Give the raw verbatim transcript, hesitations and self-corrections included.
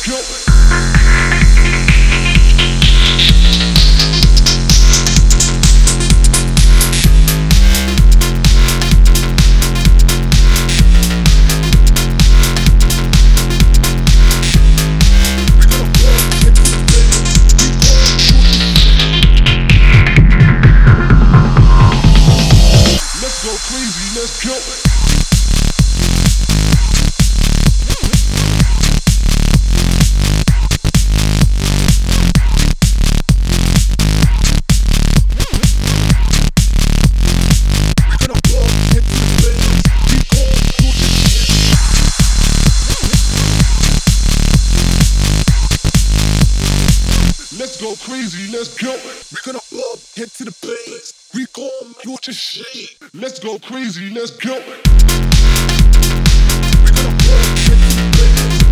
go. Let's go crazy, let's go. Let's go crazy, let's go. We're gonna up, head to the base. We gon' make you shake. Let's go crazy, let's go. We're gonna up, head to the base.